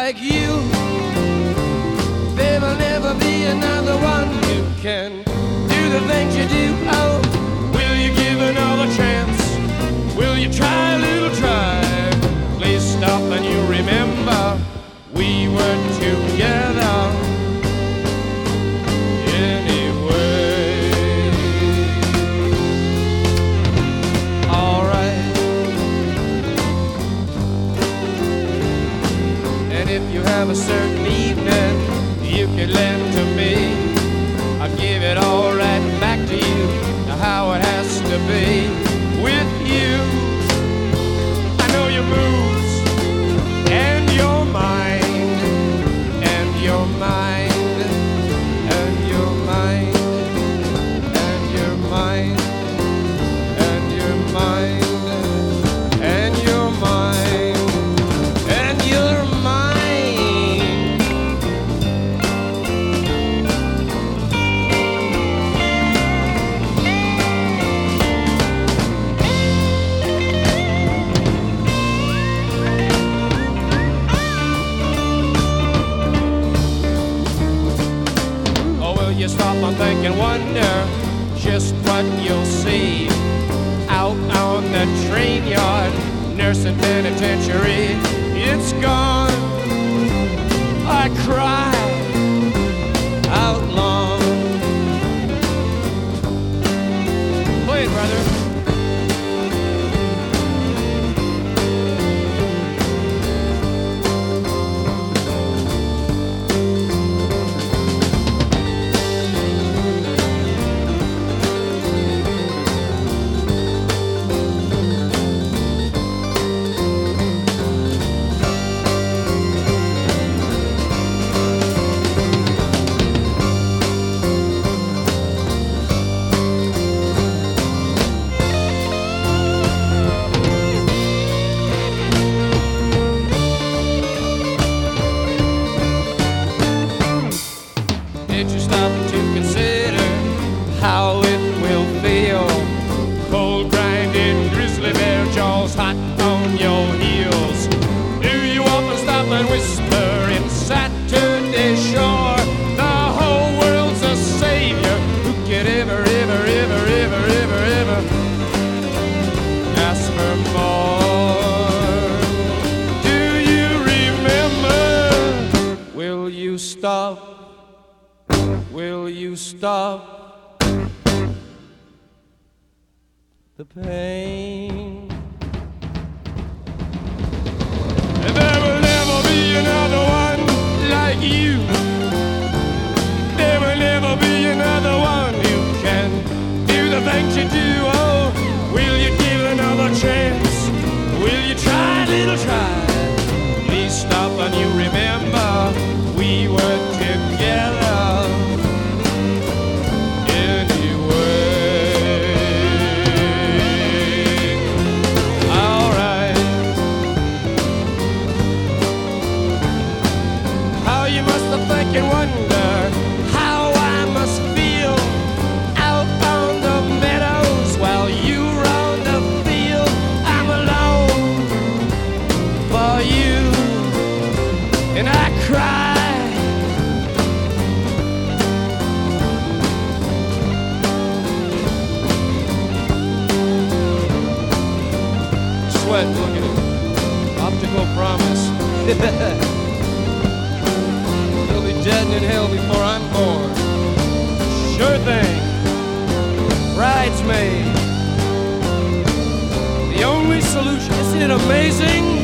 like you. There will never be another one who can do the things you do. Oh, will you give another chance? Will you try a little try? Please stop and you remember we were together anyway. Alright. And if you have a certain evening you can lend to me, I'll give it all right back to you, how it has to be with you. I know your moves and your mind and your mind and your mind and your mind and your mind and your mind and your mind. You stop and think and wonder just what you'll see out on the train yard, nursing penitentiary. It's gone. I cry out long. Play it, brother. Did you stop to consider how it will feel? Cold grinding grizzly bear jaws hot on your heels. Do you often stop and whisper in Saturday Shore? The whole world's a savior. Who could ever, ever, ever, ever, ever, ever ask for more? Do you remember? Will you stop? Will you stop the pain? There will never be another one like you. There will never be another one who can do the things you do. Oh, will you give another chance? Will you try a little try? Please stop and you remember we were together. Think and wonder how I must feel out on the meadows while you round the field. I'm alone for you and I cry. Sweat, look at it. Optical promise. Dead and in hell before I'm born. Sure thing. Bridesmaid. The only solution. Isn't it amazing?